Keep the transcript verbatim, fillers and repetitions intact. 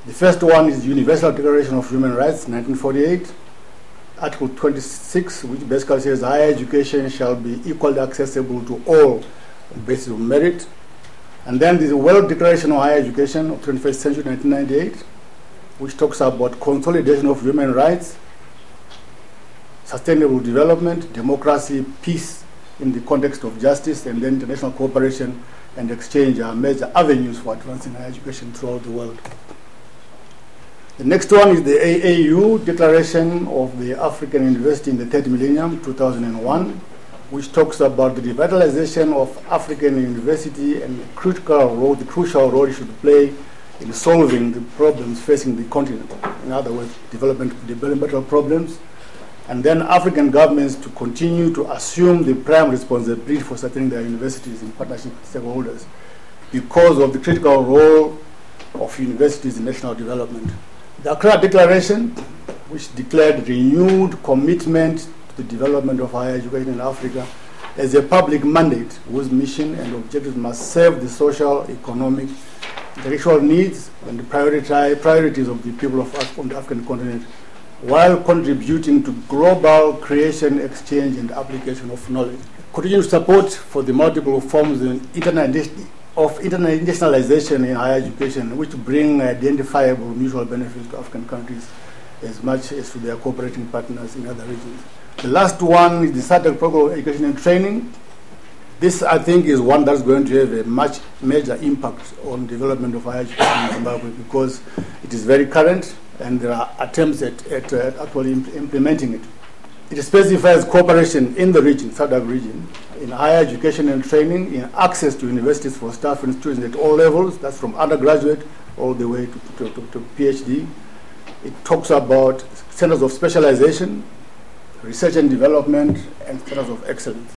The first one is Universal Declaration of Human Rights, nineteen forty-eight. Article twenty-six, which basically says higher education shall be equally accessible to all on the basis of merit. And then there's the World Declaration on Higher Education of twenty-first century, nineteen ninety-eight, which talks about consolidation of human rights, sustainable development, democracy, peace in the context of justice, and then international cooperation and exchange are major avenues for advancing higher education throughout the world. The next one is the A A U Declaration of the African University in the Third Millennium, two thousand one, which talks about the revitalization of African university and the critical role, the crucial role it should play in solving the problems facing the continent. In other words, development, developmental problems. And then African governments to continue to assume the prime responsibility for sustaining their universities in partnership with stakeholders because of the critical role of universities in national development. The Accra Declaration, which declared renewed commitment to the development of higher education in Africa as a public mandate whose mission and objectives must serve the social, economic, intellectual needs and the priorities of the people of Af- on the African continent, while contributing to global creation, exchange, and application of knowledge. Continued support for the multiple forms of internationalization in higher education, which bring identifiable mutual benefits to African countries as much as to their cooperating partners in other regions. The last one is the SADC Program of Education and Training. This, I think, is one that's going to have a much major impact on development of higher education in Zimbabwe because it is very current and there are attempts at, at uh, actually imp- implementing it. It specifies cooperation in the region, SADC region, in higher education and training, in access to universities for staff and students at all levels, that's from undergraduate all the way to, to, to, to PhD. It talks about centers of specialization, research and development, and centers of excellence.